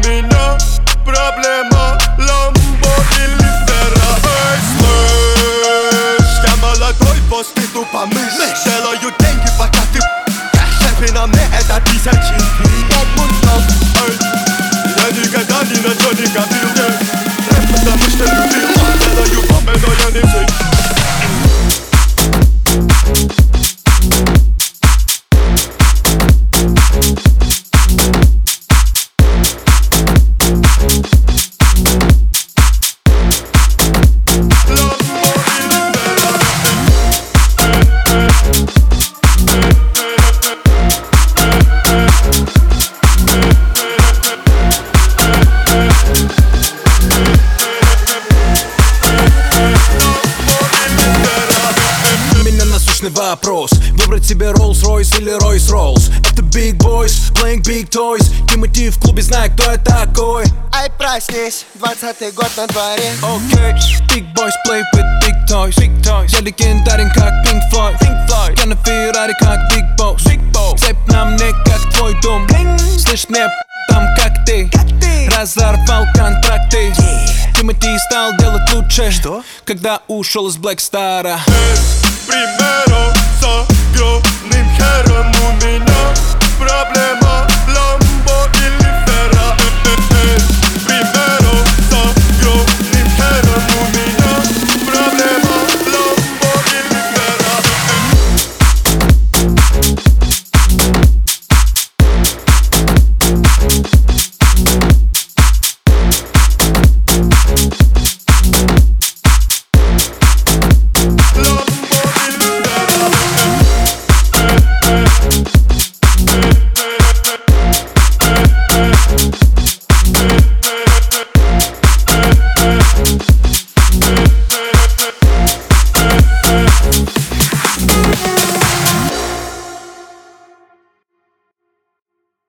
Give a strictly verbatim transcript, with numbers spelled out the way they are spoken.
меня проблема Ламбо или Феррари. Слышь, я молодой босс, ты тупо мышь. Делаю деньги, пока ты шефы на мне это тысячи. Я никогда ни на что не копил, рэп, потому что любил. Делаю бомбы, но я не фейк. Вопрос, выбрать себе Rolls-Royce или Royce-Rolls. Это Big Boys, playing big toys. Тимати в клубе, знает, кто я такой. Ай, проснись, двадцатый год на дворе. Окей, okay. Big Boys play with big toys, big toys. Я легендарен, как Pink Floyd, Pink Floyd. Я на Феррари, как Big Boss, Big Boss. Цепь на мне, как твой дом. Слышь, мне там, как ты, как ты. Разорвал контракты, yeah. Тимати стал делать лучше. Что? Когда ушел из Black Star'а. Примером с огромным хером у меня проблема.